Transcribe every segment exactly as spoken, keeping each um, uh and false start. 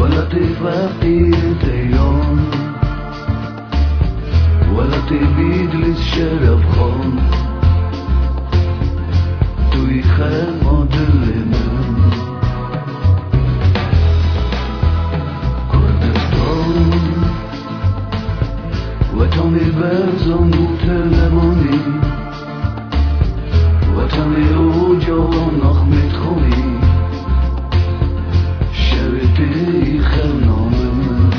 ولطي فقير تيران ولطي بيدلس شرف خان توی خلق دل من کردستان وطن برزان و تلمانی وطن اوجان نخمت خونی شبتی خلنام من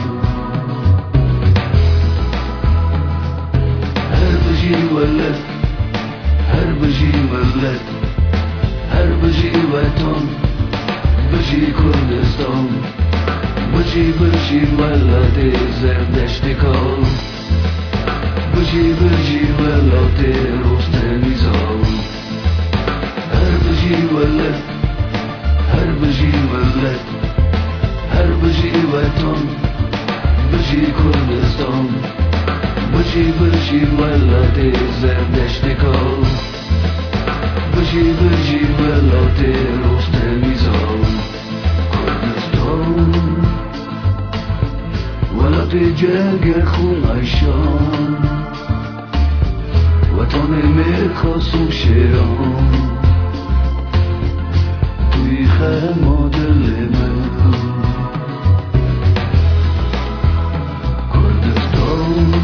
هر بجی ولد هر بجی ولد هر بجی وطن بجی کردستان بجی بجی ولد زردشت کار بجی بجی ولد رستمیزان هر بجی ولد هر بجی ولد هر بجی وطن بجی کردستان بجی بجی ولد زردشت کار بجی بجی ولد رستمیزان کردستان ولد جگر خون عشان وطن مرخاص و شیران توی خرما دل من کردستان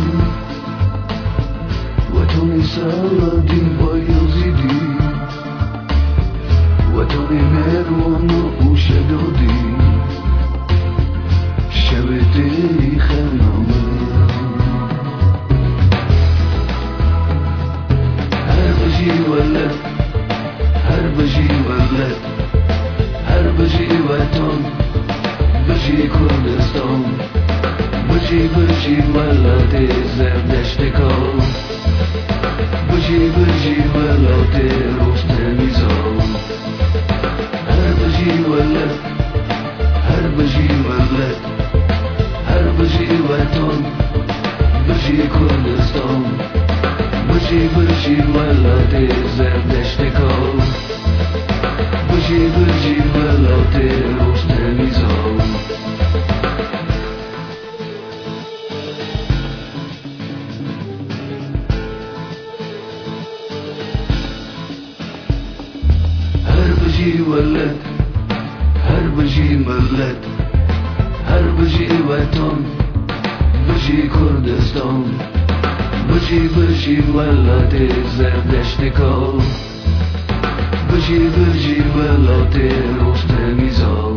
وطن سالادین بایازیدی وطن مروان و شدادی شبتی خرنامه هر بجی ولد هر بجی ولد هر بجی وطن بجی کردستان بجی بجی ولد زردشت کار بجی بجی ولد رستمیزان هر بجی ولد هر بجی ولد هر بجی وطن بجی کردستان بجی بجی ولد زردشت کار بجی بجی ولد رستمیزان هر بجی ولد هر بجی ولد هر بجی وطن بجی کردستان بجی بجی ولد زردشت کار بجی بجی ولد رستمیزان